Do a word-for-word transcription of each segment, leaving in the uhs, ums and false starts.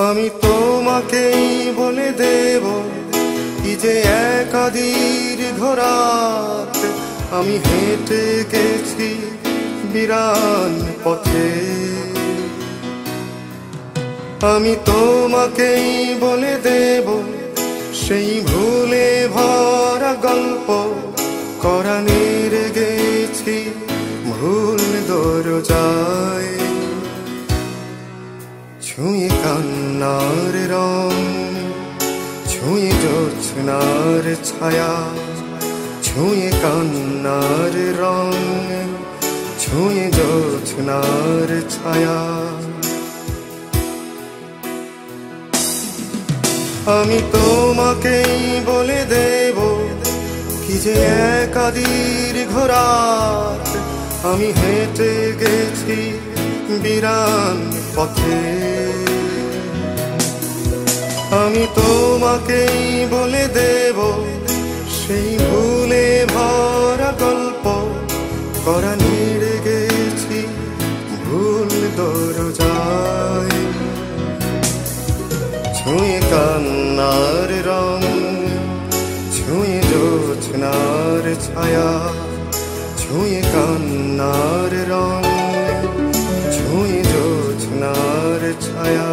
আমি তোমাকেই বলে দেব কি যে একা দীর্ঘ রাত আমি হেঁটে গেছি বিরান পথে। আমি তোমাকেই বলে দেব সেই ভুলে ভরা গল্প কোরানের গেছি ভুল দরজায়। ছুঁয়ে কান্নার রং, ছুঁয়ে জোছনার ছায়া, ছুঁয়ে কান্নার রং, ছুঁয়ে জোছনার ছায়া। আমি তোমাকেই বলে দেব কি যে একা দীর্ঘ রাত আমি হেঁটে গেছি বিরান পথে। আমি তোমাকেই বলে দেব সেই ভুলে ভরা গল্প কোরানের গেছি ভুল দরজায়। ছুঁয়ে কান্নার রং, ছুঁয়ে জোছনার ছায়া, ছুঁয়ে কান্নার রং, ছুঁয়ে জোছনার ছায়া।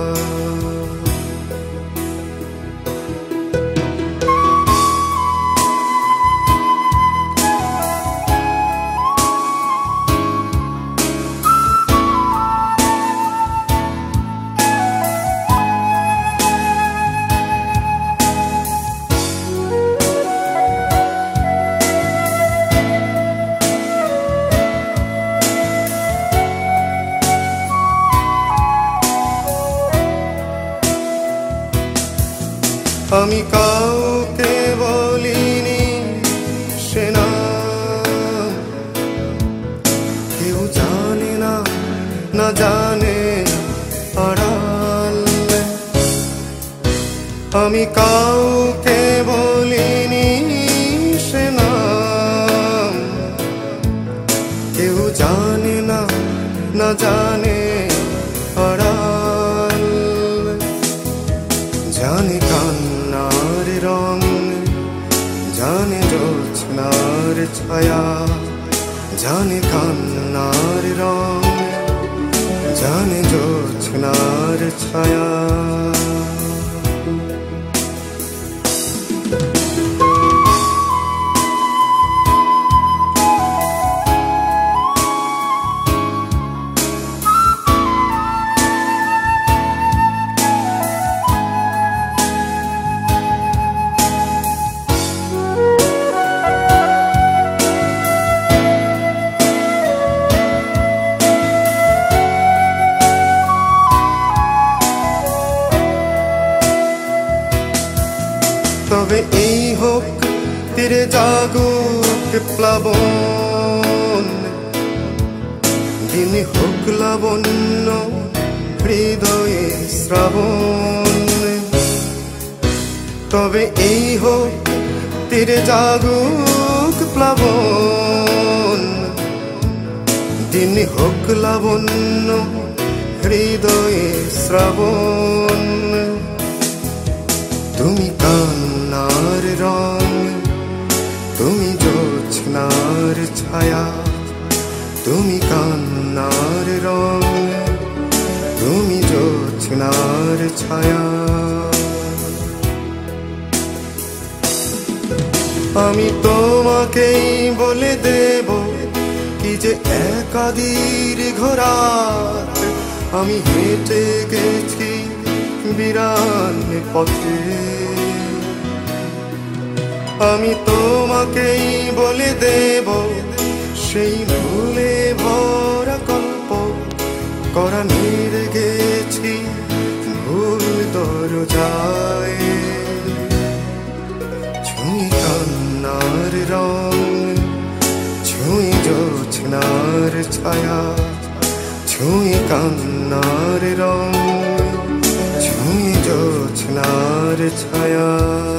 আমি কাউকে বলিনি সে নাম, কেউ জানে না, না জানে আড়ালে। আমি কাউকে বলিনি সে নাম, কেউ জানে না, না জানে আড়ালে। জানে কান্নার রং, জানে জোছনার ছায়া, জানে কান্নার রং, জানে জোছনার ছায়া। তবে এই হোক তীরে জাগুক প্লাবন, দিনে হোক লাবণ্য হৃদয়ে শ্রাবণ। তবে এই হোক তীরে জাগুক প্লাবন, দিনে হোক লাবণ্য হৃদয়ে শ্রাবণ। তুমি কান্নার রং, তুমি জোছনার ছায়া, তুমি কান্নার রং, তুমি জোছনার ছায়া। আমি তোমাকেই বলে দেব কি যে একা দীর্ঘ রাত আমি হেঁটে গেছি বিরান পথে। আমি তোমাকেই বলে দেব সেই ভুলে ভরা গল্প কোরানের গেছি ভুল দরজায়। ছুঁয়ে কান্নার রং, ছুঁয়ে জোছনার ছায়া, ছুঁয়ে কান্নার রং, ছুঁয়ে জোছনার ছায়া।